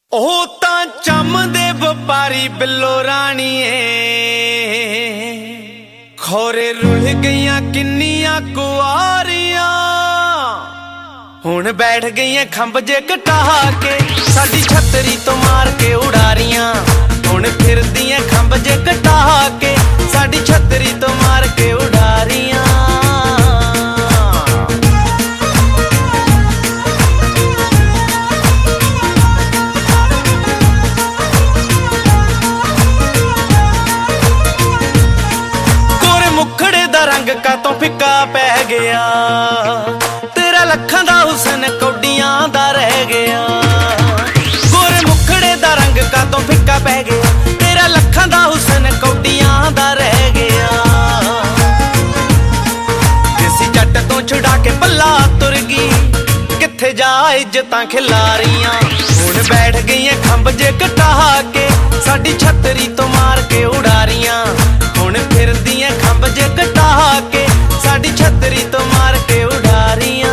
ਉਹ ਤਾਂ ਚੰਮਦੇ ਵਪਾਰੀ ਬਿੱਲੋ ਰਾਣੀਏ, ਖੋਰੇ ਰੁਲ ਗਈਆਂ ਕਿੰਨੀਆਂ ਕੁਆਰੀਆਂ, ਹੁਣ ਬੈਠ ਗਈਆਂ ਖੰਭ ਜੇ ਘਟਾ ਕੇ, ਸਾਡੀ ਛਤਰੀ ਤੋਂ ਮਾਰ ਕੇ ਉਡਾਰੀਆਂ। ਹੁਣ ਫਿਰਦੀਆਂ ਖੰਭ ਜੇ ਘਟਾ ਕੇ, ਸਾਡੀ ਛਤਰੀ ਤੋਂ ਮਾਰ ਕੇ ਉਡਾਰੀਆਂ। ਰੰਗ ਕਾਤੋਂ ਫਿੱਕਾ ਪੈ ਗਿਆ, ਤੇਰਾ ਲੱਖਾਂ ਦਾ ਹੁਸਨ ਕੌਡੀਆਂ ਦਾ ਰਹਿ ਗਿਆ। ਗੋਰੇ ਮੁਖੜੇ ਦਾ ਰੰਗ ਕਾਤੋਂ ਫਿੱਕਾ ਪੈ ਗਿਆ, ਤੇਰਾ ਲੱਖਾਂ ਦਾ ਹੁਸਨ ਕੌਡੀਆਂ ਦਾ ਰਹਿ ਗਿਆ। ਦੇਸੀ ਜੱਟ ਤੋਂ ਛੁਡਾ ਕੇ ਪੱਲਾ ਤੁਰ ਗਈ, ਕਿੱਥੇ ਜਾ ਇੱਜ਼ਤਾਂ ਖਿਲਾਰੀਆਂ। ਹੁਣ ਬੈਠ ਗਈਆਂ ਖੰਭ ਜੇ ਘਟਾ ਕੇ, ਸਾਡੀ ਛਤਰੀ ਤੋਂ ਮਾਰ ਕੇ ਉਡਾਰੀਆਂ। ਹੁਣ ਫਿਰਦੀਆਂ ਖੰਭ ਜੇ ਘਟਾ ਕੇ, ਸਾਡੀ ਛਤਰੀ ਤੋਂ ਮਾਰ ਕੇ ਉਡਾਰੀਆਂ।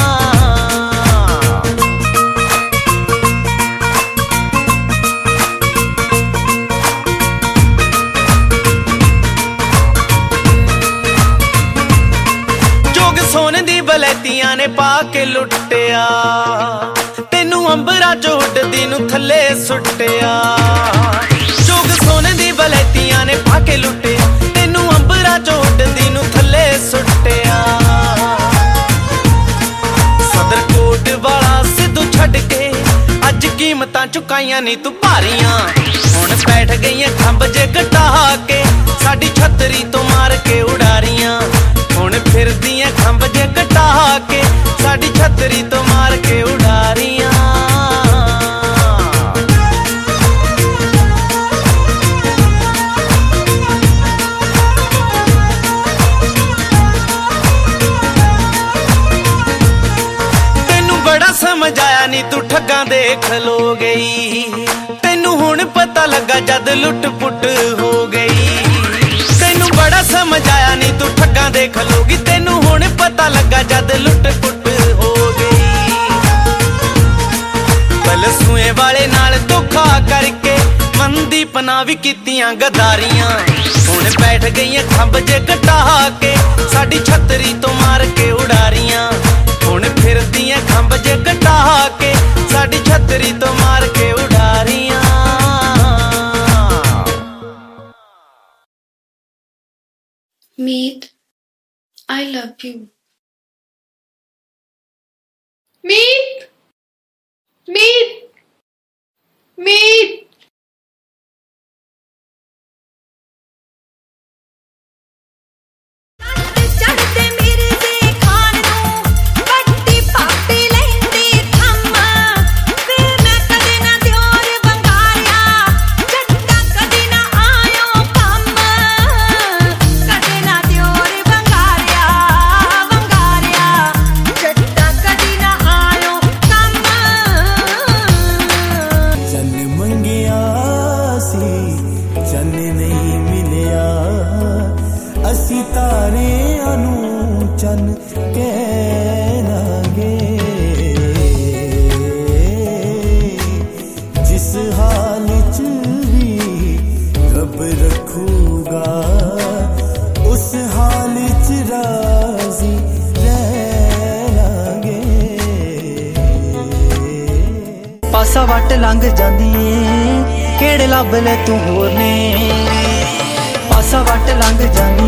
ਜੋਗ ਸੋਨੇ ਦੀ ਬਲੈਤੀਆਂ ਨੇ ਪਾ ਕੇ ਲੁੱਟਿਆ, ਤੈਨੂੰ ਅੰਬਰਾਂ ਚੋਂ ਉੱਡਦੀ ਨੂੰ ਥੱਲੇ ਸੁੱਟਿਆ। ਜੋਗ ਸੋਨੇ ਦੀ ਬਲੈਤੀਆਂ ਨੇ ਪਾ ਕੇ ਲੁੱਟਿਆ, ਤੈਨੂੰ ਅੰਬਰਾਂ ਚੋਂ ਉੱਡਦੀ ਨੂੰ ਥੱਲੇ ਸੁੱਟਿਆ। ਸਦਰ ਕੋਟ ਵਾਲਾ ਸਿੱਧੂ ਛੱਡ ਕੇ, ਅੱਜ ਕੀਮਤਾਂ ਚੁਕਾਈਆਂ ਨੀ ਤੂੰ ਭਾਰੀਆਂ। ਹੁਣ ਬੈਠ ਗਈਆਂ ਖੰਭ ਜੇ ਘਟਾ ਕੇ, ਸਾਡੀ ਛਤਰੀ ਤੋਂ ਮਾਰ ਕੇ ਉਡਾਰੀਆਂ। ਹੁਣ ਫਿਰਦੀਆਂ ਖੰਭ ਜੇ ਘਟਾ ਕੇ, ਸਾਡੀ ਛਤਰੀ ਤੋਂ ਮਾਰ ਕੇ ਉਡਾਰੀਆਂ। ਸਮਝ ਆਇਆ ਨੀ ਤੂੰ ਠੱਗਾਂ ਦੇ ਖਲੋ ਗਈ, ਤੈਨੂੰ ਹੁਣ ਪਤਾ ਲੱਗਾ ਜਦ ਲੁੱਟ ਪੁੱਟ ਹੋ ਗਈ। ਤੈਨੂੰ ਬੜਾ ਸਮਝ ਆਇਆ ਨੀ ਤੂੰ ਠੱਗਾਂ ਦੇ ਖਲੋ ਗਈ, ਤੈਨੂੰ ਹੁਣ ਪਤਾ ਲੱਗਾ ਜਦ ਲੁੱਟ ਪੁੱਟ ਹੋ ਗਈ। ਬਲਸੂਏ ਵਾਲੇ ਨਾਲ ਧੋਖਾ ਕਰਕੇ, ਮਨਦੀਪ ਨਾਲ ਵੀ ਕੀਤੀਆਂ ਗਦਾਰੀਆਂ। ਹੁਣ ਬੈਠ ਗਈਆਂ ਖੰਭ ਜੇ ਘਟਾ ਕੇ, ਸਾਡੀ ਛਤਰੀ ਤੋਂ ਮਾਰ ਕੇ ਉਡਾਰੀਆਂ। ਹੁਣ ਫਿਰਦੀਆਂ ਖੰਭ ਜੇ ਘਟਾ ਕੇ, ਸਾਡੀ ਛਤਰੀ ਤੋਂ ਮਾਰ ਕੇ ਉਡਾਰੀਆਂ। Meet, I love you. Meet, Meet, Meet. ਪਾਸਾ ਵੱਟ ਲੰਘ ਜਾਂਦੀ ਏ, ਕਿਹੜੇ ਲੱਭ ਲੈ ਤੂੰ ਹੋਰ ਨੇ। ਪਾਸਾ ਵੱਟ ਲੰਘ ਜਾਂਦੀ